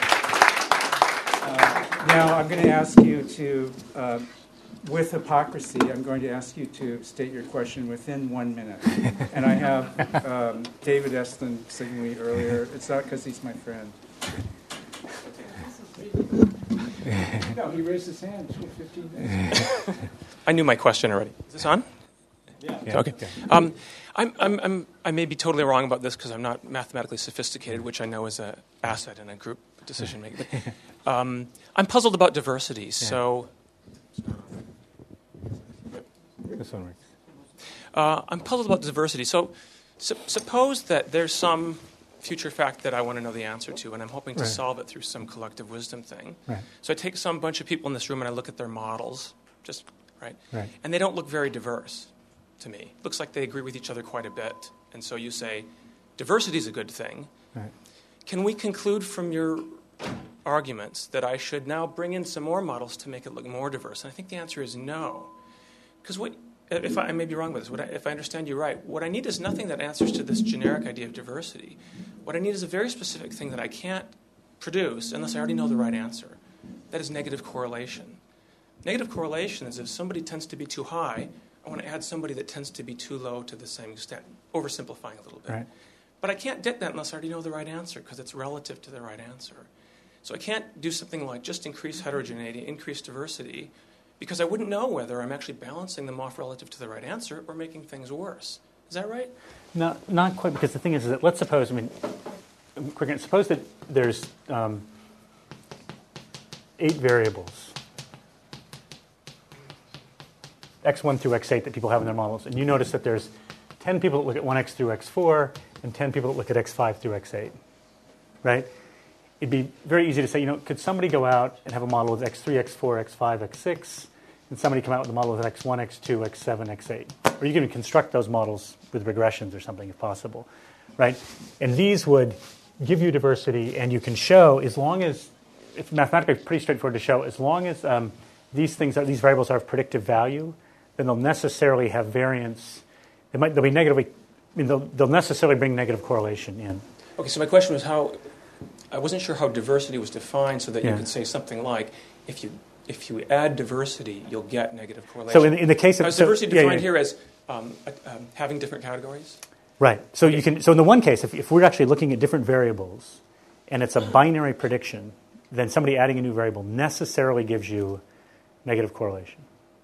discussion. Uh, now I'm going to ask you to, uh, with hypocrisy, I'm going to ask you to state your question within one minute. And I have um, David Estlin signaling me earlier. It's not because he's my friend. No, he raised his hand fifteen minutes ago. I knew my question already. Is this on? Yeah. Yeah. Okay. Um, I'm, I'm, I'm, I may be totally wrong about this because I'm not mathematically sophisticated, which I know is an asset in a group decision making. But, um, I'm puzzled about diversity. So, This one works. uh, I'm puzzled about diversity. So, su- suppose that there's some future fact that I want to know the answer to, and I'm hoping to Right. solve it through some collective wisdom thing. Right. So I take some bunch of people in this room and I look at their models, just right, Right. and they don't look very diverse to me. Looks like they agree with each other quite a bit. And so you say, diversity is a good thing. Right. Can we conclude from your arguments that I should now bring in some more models to make it look more diverse? And I think the answer is no. Because what, if I, I may be wrong with this, what I, if I understand you right, what I need is nothing that answers to this generic idea of diversity. What I need is a very specific thing that I can't produce unless I already know the right answer. That is negative correlation. Negative correlation is if somebody tends to be too high, I want to add somebody that tends to be too low to the same extent, oversimplifying a little bit. Right. But I can't get that unless I already know the right answer because it's relative to the right answer. So I can't do something like just increase heterogeneity, increase diversity, because I wouldn't know whether I'm actually balancing them off relative to the right answer or making things worse. Is that right? No, not quite, because the thing is, is that let's suppose, I mean, quick, suppose that there's um, eight variables, x one through x eight, that people have in their models, and you notice that there's ten people that look at one x through x four and ten people that look at x five through x eight, right? It'd be very easy to say, you know, could somebody go out and have a model with x three, x four, x five, x six, and somebody come out with a model with x one, x two, x seven, x eight? Or you can construct those models with regressions or something if possible, right? And these would give you diversity, and you can show, as long as, it's mathematically pretty straightforward to show, as long as um, these things are, these variables are of predictive value, then they'll necessarily have variance. They might, they'll be negatively, I mean, they'll, they'll necessarily bring negative correlation in. Okay, so my question was how, I wasn't sure how diversity was defined so that yeah. you could say something like, if you if you add diversity, you'll get negative correlation. So in, in the case of... Now, is so, diversity yeah, defined yeah. here as um, um, having different categories? Right. So you can. So in the one case, if, if we're actually looking at different variables, and it's a binary prediction, then somebody adding a new variable necessarily gives you negative correlation.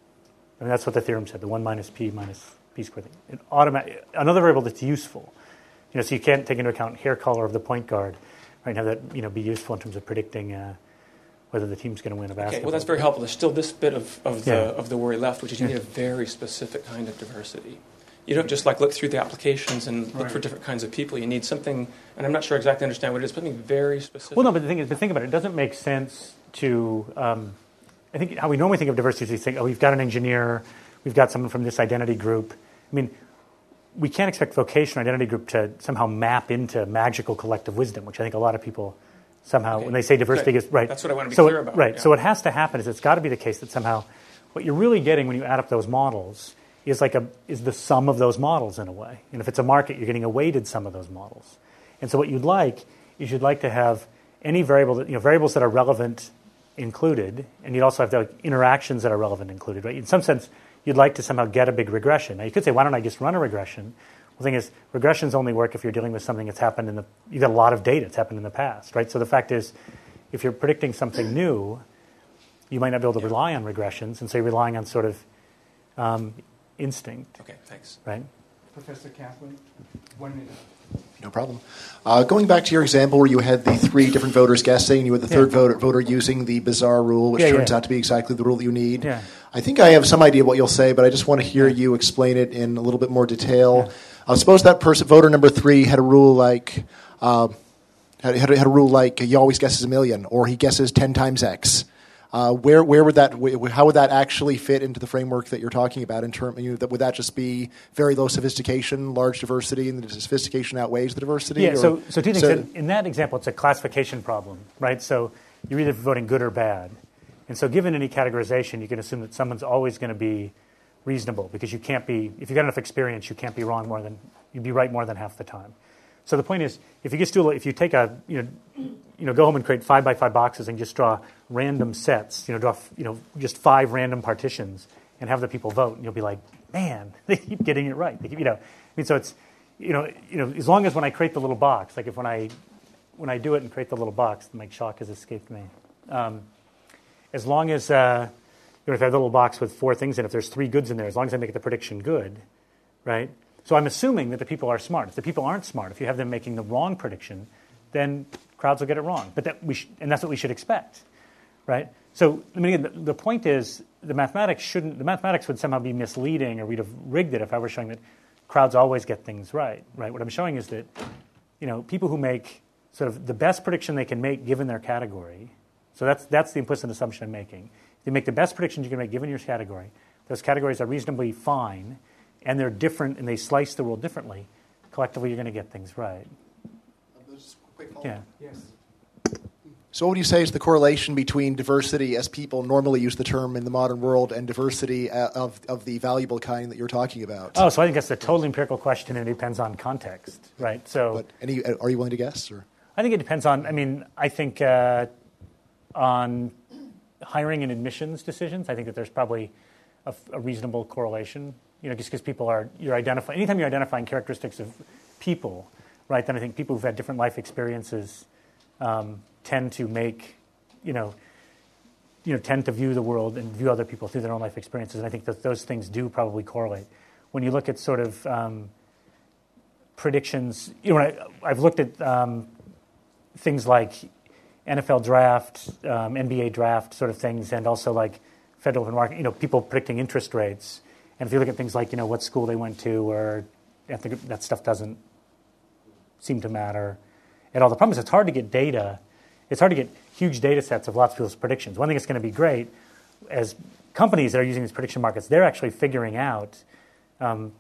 I mean, that's what the theorem said: the one minus p minus p squared thing. It automatic, another variable that's useful. You know, so you can't take into account hair color of the point guard, right? And have that, you know, be useful in terms of predicting uh, whether the team's going to win a basketball. Okay. Well, that's very helpful. There's still this bit of, of the yeah. of the worry left, which is you need a very specific kind of diversity. You don't just like look through the applications and look right. for different kinds of people. You need something, and I'm not sure exactly understand what it is, but something very specific. Well, no, but the thing is, but think about it. It doesn't make sense to. Um, I think how we normally think of diversity is we think, oh, we've got an engineer, we've got someone from this identity group. I mean, we can't expect vocation or identity group to somehow map into magical collective wisdom, which I think a lot of people somehow, okay. when they say diversity, Good. is right. That's what I want to be so clear it, about. Right. Yeah. So what has to happen is it's got to be the case that somehow what you're really getting when you add up those models is like a is the sum of those models in a way. And if it's a market, you're getting a weighted sum of those models. And so what you'd like is you'd like to have any variable that, you know, variables that are relevant included, and you'd also have the interactions that are relevant included, right? In some sense, you'd like to somehow get a big regression. Now, you could say, why don't I just run a regression? Well, the thing is, regressions only work if you're dealing with something that's happened in the, you've got a lot of data that's happened in the past, right? So the fact is, if you're predicting something new, you might not be able to Yeah. rely on regressions, and so you're relying on sort of um, instinct, Okay, thanks. right? Professor Kaplan, one minute. No problem. Uh, going back to your example where you had the three different voters guessing, you had the third Yeah. voter, voter using the bizarre rule, which Yeah, turns yeah. out to be exactly the rule that you need. Yeah. I think I have some idea what you'll say, but I just want to hear you explain it in a little bit more detail. Uh, suppose that person, voter number three, had a rule like uh, had, had, had a rule like he always guesses a million, or he guesses ten times X. Uh, where where would that how would that actually fit into the framework that you're talking about? In term, you know, that would that just be very low sophistication, large diversity, and the sophistication outweighs the diversity? Yeah. or, So, so two things. so- in, in that example, it's a classification problem, right? So you're either voting good or bad, and so given any categorization, you can assume that someone's always going to be reasonable because you can't be if you've got enough experience, you can't be wrong more than you'd be right more than half the time. So the point is, if you just do if you take a you know you know go home and create five by five boxes and just draw random sets, you know draw you know just five random partitions and have the people vote, and you'll be like, man, they keep getting it right. They keep, you know, I mean, so it's you know you know as long as when I create the little box, like if when I when I do it and create the little box, my shock has escaped me. Um, as long as uh, you know, if I have a little box with four things in it, if there's three goods in there, as long as I make the prediction good, right? So I'm assuming that the people are smart. If the people aren't smart, if you have them making the wrong prediction, then crowds will get it wrong. But that we sh- and that's what we should expect, right? So I mean, again, the, the point is the mathematics shouldn't. The mathematics would somehow be misleading, or we'd have rigged it if I were showing that crowds always get things right, right? What I'm showing is that you know people who make sort of the best prediction they can make given their category. So that's that's the implicit assumption I'm making. If you make the best predictions you can make given your category, those categories are reasonably fine, and they're different, and they slice the world differently, collectively you're going to get things right. Yeah. Yes. So what would you say is the correlation between diversity, as people normally use the term in the modern world, and diversity uh, of of the valuable kind that you're talking about? Oh, so I think that's a totally empirical question, and it depends on context, right? So, But any, are you willing to guess? Or? I think it depends on. I mean, I think uh, on hiring and admissions decisions, I think that there's probably a, a reasonable correlation. You know, just because people are you're identifying. Anytime you're identifying characteristics of people, right? Then I think people who've had different life experiences um, tend to make, you know, you know, tend to view the world and view other people through their own life experiences. And I think that those things do probably correlate. When you look at sort of um, predictions, you know, I, I've looked at um, things like N F L draft, um, N B A draft sort of things, and also like federal market, you know, people predicting interest rates. And if you look at things like, you know, what school they went to, or I think that stuff doesn't seem to matter at all. The problem is it's hard to get data. It's hard to get huge data sets of lots of people's predictions. One thing that's going to be great, as companies that are using these prediction markets, they're actually figuring out um,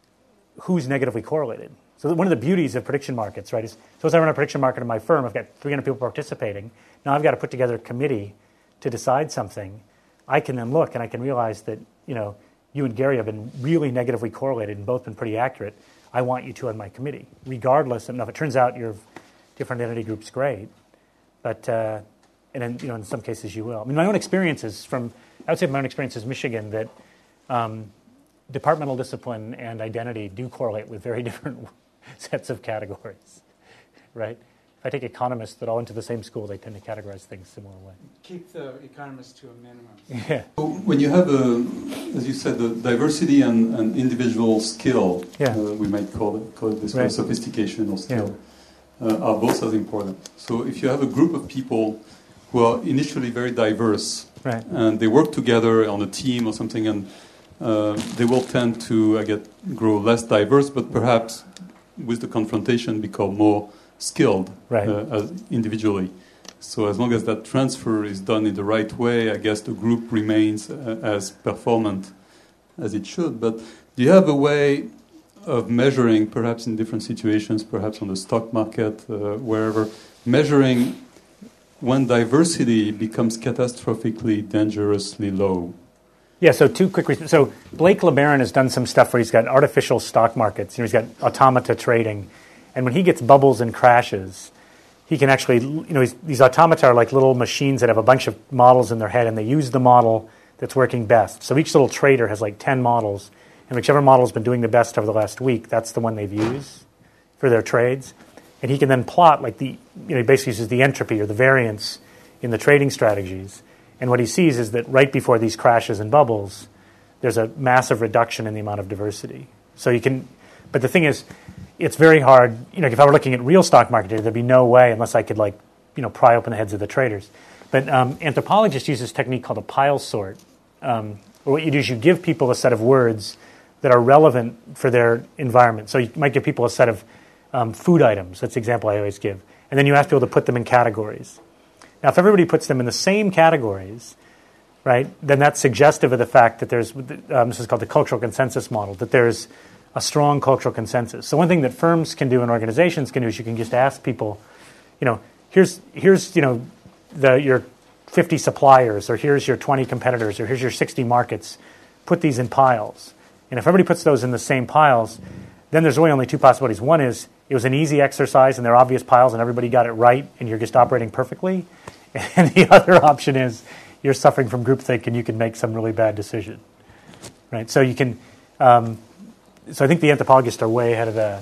who's negatively correlated. So one of the beauties of prediction markets, right, is suppose I run a prediction market in my firm, I've got three hundred people participating. Now I've got to put together a committee to decide something. I can then look and I can realize that, you know, you and Gary have been really negatively correlated and both been pretty accurate. I want you two on my committee, regardless. And if it turns out your different entity group's great, but uh, and then, you know, in some cases you will. I mean, my own experiences from, I would say my own experiences in Michigan, that um, departmental discipline and identity do correlate with very different sets of categories, right? If I take economists that all went to the same school, they tend to categorize things similar way. Keep the economists to a minimum. Yeah. When you have, a, as you said, the diversity and, and individual skill, yeah. uh, we might call it, call it this right. way, sophistication or skill, yeah. uh, are both as important. So if you have a group of people who are initially very diverse, right. and they work together on a team or something, and uh, they will tend to, I get, grow less diverse, but perhaps with the confrontation become more skilled right. uh, as individually. So as long as that transfer is done in the right way, I guess the group remains uh, as performant as it should. But do you have a way of measuring, perhaps in different situations, perhaps on the stock market, uh, wherever, measuring when diversity becomes catastrophically, dangerously low? Yeah, so two quick reasons. So Blake LeBaron has done some stuff where he's got artificial stock markets. You know, he's got automata trading. And when he gets bubbles and crashes, he can actually, you know, these automata are like little machines that have a bunch of models in their head, and they use the model that's working best. So each little trader has like ten models, and whichever model's been doing the best over the last week, that's the one they've used for their trades. And he can then plot, like the, you know, he basically uses the entropy or the variance in the trading strategies. And what he sees is that right before these crashes and bubbles, there's a massive reduction in the amount of diversity. So you can, but the thing is, it's very hard, you know, if I were looking at real stock market data, there'd be no way unless I could, like, you know, pry open the heads of the traders. But um, anthropologists use this technique called a pile sort. Um, where what you do is you give people a set of words that are relevant for their environment. So you might give people a set of um, food items. That's the example I always give. And then you ask people to put them in categories. Now, if everybody puts them in the same categories, right, then that's suggestive of the fact that there's, um, this is called the cultural consensus model, that there's a strong cultural consensus. So one thing that firms can do and organizations can do is you can just ask people, you know, here's, here's you know, the, your fifty suppliers, or here's your twenty competitors, or here's your sixty markets. Put these in piles. And if everybody puts those in the same piles, then there's really only two possibilities. One is it was an easy exercise and they're obvious piles and everybody got it right and you're just operating perfectly. And the other option is you're suffering from groupthink and you can make some really bad decision. Right? So you can... Um, So I think the anthropologists are way ahead of the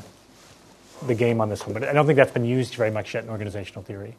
the game on this one, but I don't think that's been used very much yet in organizational theory.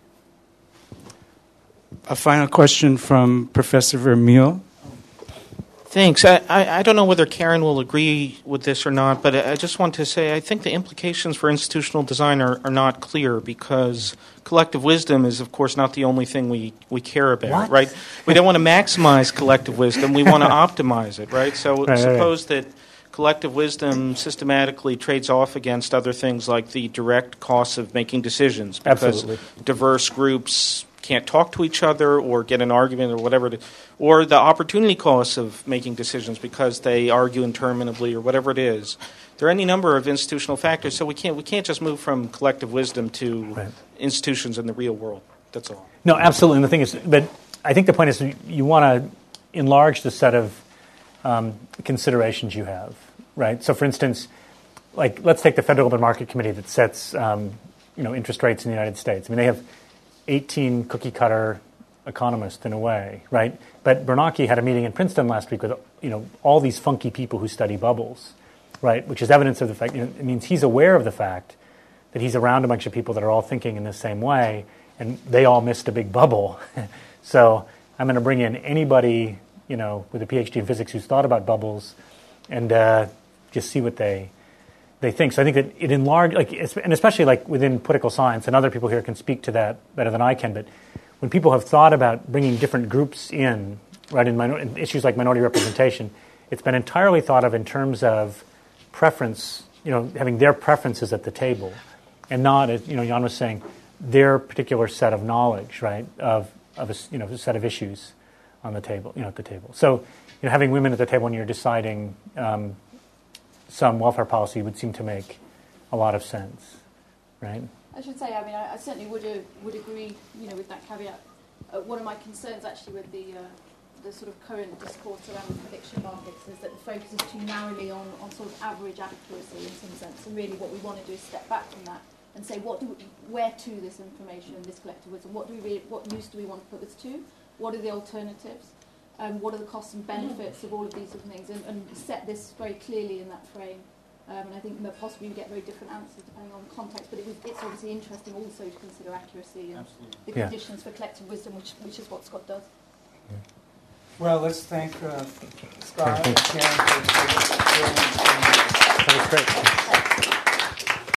A final question from Professor Vermeule. Thanks. I, I, I don't know whether Karen will agree with this or not, but I just want to say I think the implications for institutional design are, are not clear, because collective wisdom is, of course, not the only thing we, we care about, what? right? We don't want to maximize collective wisdom. We want to optimize it, right? So right, suppose right. that collective wisdom systematically trades off against other things like the direct costs of making decisions, because Absolutely. diverse groups can't talk to each other or get an argument or whatever, to, or the opportunity costs of making decisions because they argue interminably or whatever it is. There are any number of institutional factors, so we can't we can't just move from collective wisdom to Right. institutions in the real world. That's all. No, absolutely. And the thing is, but I think the point is you want to enlarge the set of um, considerations you have, right? So, for instance, like let's take the Federal Open Market Committee that sets um, you know interest rates in the United States. I mean, they have eighteen cookie-cutter economists in a way, right? But Bernanke had a meeting in Princeton last week with you know all these funky people who study bubbles, right? Which is evidence of the fact. You know, it means he's aware of the fact that he's around a bunch of people that are all thinking in the same way, and they all missed a big bubble. So I'm going to bring in anybody, you know, with a PhD in physics who's thought about bubbles, and uh, just see what they they think. So I think that it enlarged, like, and especially like within political science, and other people here can speak to that better than I can. But when people have thought about bringing different groups in, right, in, minor, in issues like minority representation, it's been entirely thought of in terms of preference, you know, having their preferences at the table, and not, as you know, Jan was saying, their particular set of knowledge, right, of of a, you know, a set of issues on the table, you know, at the table. So, you know, having women at the table when you're deciding um, some welfare policy would seem to make a lot of sense, right? I should say, I mean, I, I certainly would uh, would agree, you know, with that caveat. Uh, one of my concerns, actually, with the uh, the sort of current discourse around prediction markets is that the focus is too narrowly on, on sort of average accuracy in some sense. And really, what we want to do is step back from that and say, what do we, where to this information and this collective wisdom? What do we really, what use do we want to put this to? What are the alternatives? Um, what are the costs and benefits of all of these different things? And, and set this very clearly in that frame. Um, and I think that possibly we get very different answers depending on the context. But it was, it's obviously interesting also to consider accuracy and Absolutely. the yeah. conditions for collective wisdom, which which is what Scott does. Yeah. Well, let's thank uh, Scott and Karen for That was great.